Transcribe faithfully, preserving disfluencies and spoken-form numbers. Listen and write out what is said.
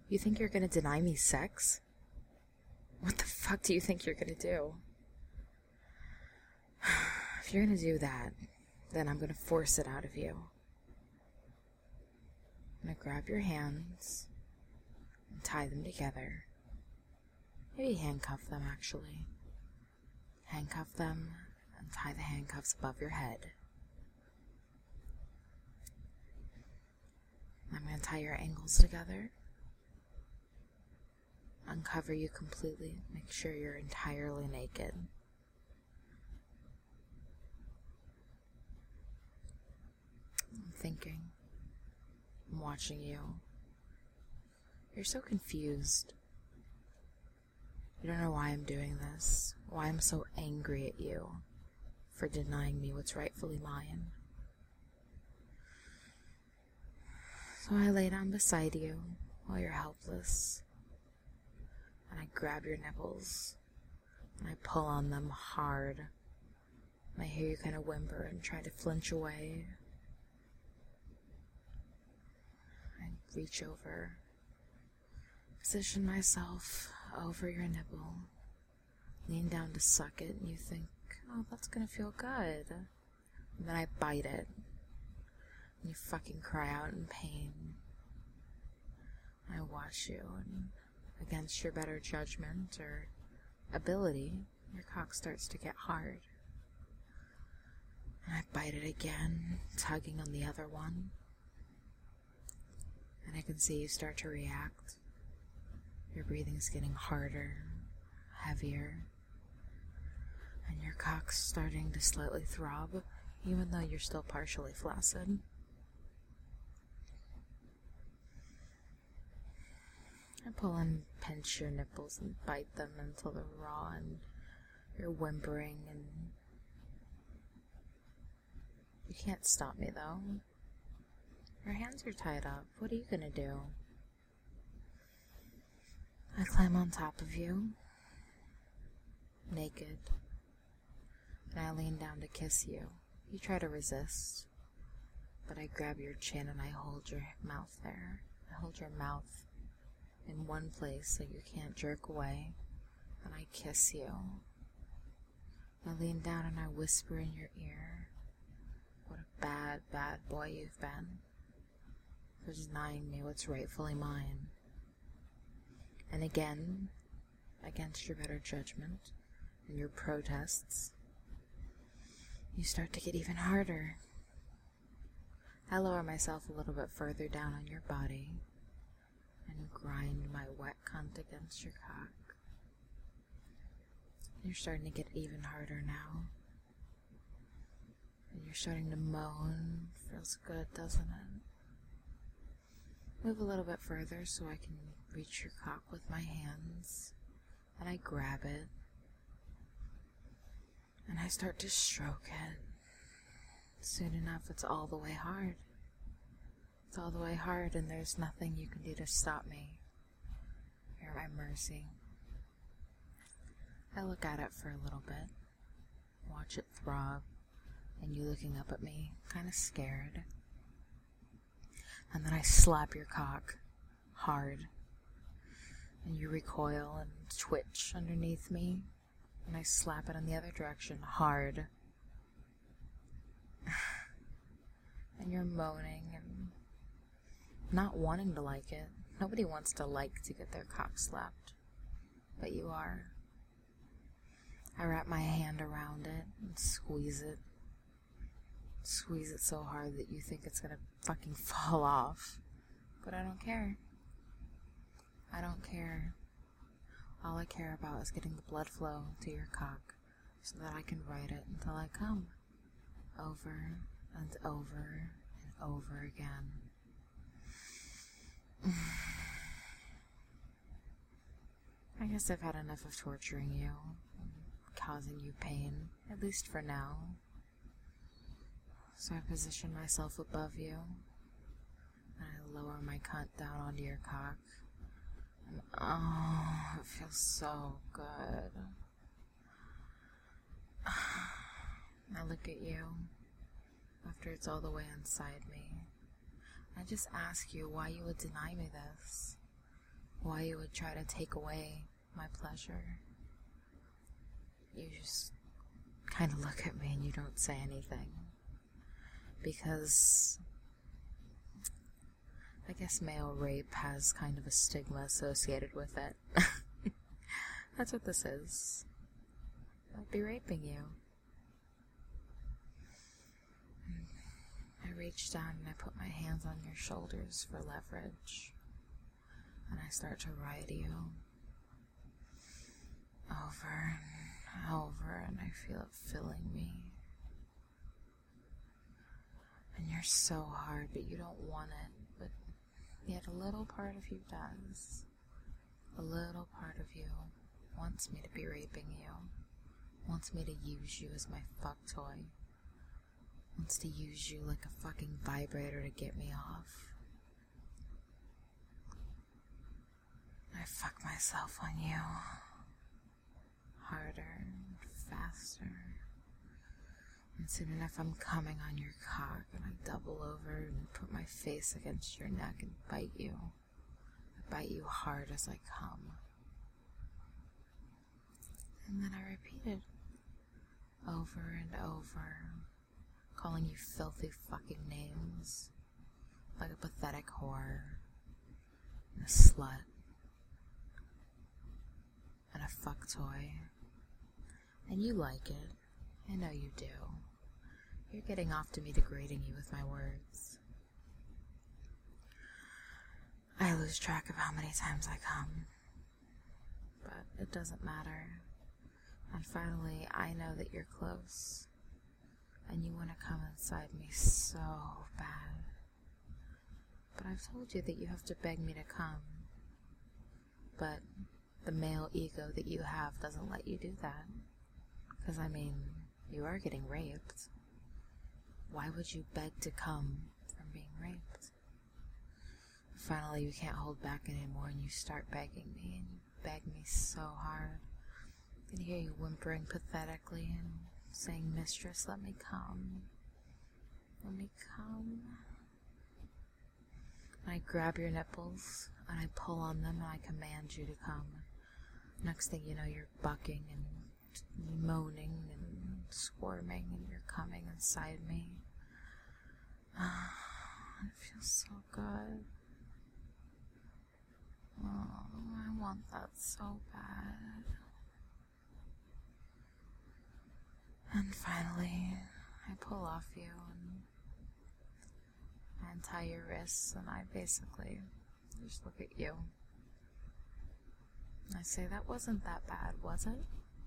You think you're gonna deny me sex? What the fuck do you think you're gonna do? If you're gonna do that, then I'm gonna force it out of you. I'm gonna grab your hands and tie them together. Maybe handcuff them, actually. Handcuff them and tie the handcuffs above your head. I'm gonna tie your ankles together. Uncover you completely. Make sure you're entirely naked. I'm thinking. I'm watching you. You're so confused. You don't know why I'm doing this. Why I'm so angry at you for denying me what's rightfully mine. So I lay down beside you while you're helpless. And I grab your nipples. And I pull on them hard. And I hear you kind of whimper and try to flinch away. I reach over. Position myself over your nipple. Lean down to suck it. And you think, oh, that's gonna feel good. And then I bite it. And you fucking cry out in pain. I watch you, and against your better judgment or ability, your cock starts to get hard. And I bite it again, tugging on the other one. And I can see you start to react. Your breathing's getting harder, heavier. And your cock's starting to slightly throb, even though you're still partially flaccid. I pull and pinch your nipples and bite them until they're raw and you're whimpering, and you can't stop me though. Your hands are tied up. What are you gonna do? I climb on top of you, naked, and I lean down to kiss you. You try to resist, but I grab your chin and I hold your mouth there. I hold your mouth in one place so you can't jerk away, and I kiss you. I lean down and I whisper in your ear, what a bad, bad boy you've been for denying me what's rightfully mine. And again, against your better judgment and your protests, you start to get even harder. I lower myself a little bit further down on your body and grind my wet cunt against your cock. You're starting to get even harder now. And you're starting to moan. Feels good, doesn't it? Move a little bit further so I can reach your cock with my hands. And I grab it. And I start to stroke it. Soon enough, it's all the way hard. It's all the way hard, and there's nothing you can do to stop me. You're at my mercy. I look at it for a little bit, watch it throb, and you looking up at me, kind of scared. And then I slap your cock hard, and you recoil and twitch underneath me, and I slap it in the other direction hard. And you're moaning and not wanting to like it. Nobody wants to like to get their cock slapped, but you are. I wrap my hand around it and squeeze it. Squeeze it so hard that you think it's gonna fucking fall off. But I don't care. I don't care. All I care about is getting the blood flow to your cock so that I can ride it until I come. Over and over and over again. I guess I've had enough of torturing you and causing you pain, at least for now. So I position myself above you, and I lower my cunt down onto your cock. And oh, it feels so good. I look at you after it's all the way inside me. I just ask you why you would deny me this. why you would try to take away my pleasure. You just kind of look at me and you don't say anything. Because I guess male rape has kind of a stigma associated with it. That's what this is. I'll be raping you. I reach down and I put my hands on your shoulders for leverage. And I start to ride you over and over, and I feel it filling me. And you're so hard, but you don't want it. But yet a little part of you does. A little part of you wants me to be raping you. Wants me to use you as my fuck toy. Wants to use you like a fucking vibrator to get me off. I fuck myself on you. Harder and faster. And soon enough I'm coming on your cock, and I double over and put my face against your neck and bite you. I bite you hard as I come. And then I repeat it over and over, calling you filthy fucking names, like a pathetic whore, and a slut, and a fuck toy. And you like it. I know you do. You're getting off to me degrading you with my words. I lose track of how many times I come, but it doesn't matter. And finally, I know that you're close, and you want to come inside me so bad. But I've told you that you have to beg me to come. But the male ego that you have doesn't let you do that. Because, I mean, you are getting raped. Why would you beg to come from being raped? Finally, you can't hold back anymore, and you start begging me, and you beg me so hard. I can hear you whimpering pathetically and saying, "Mistress, let me come. Let me come." And I grab your nipples, and I pull on them, and I command you to come. Next thing you know, you're bucking and moaning and squirming, and you're coming inside me. Oh, it feels so good. Oh, I want that so bad. And finally, I pull off you, and I untie your wrists, and I basically just look at you. I say, that wasn't that bad, was it?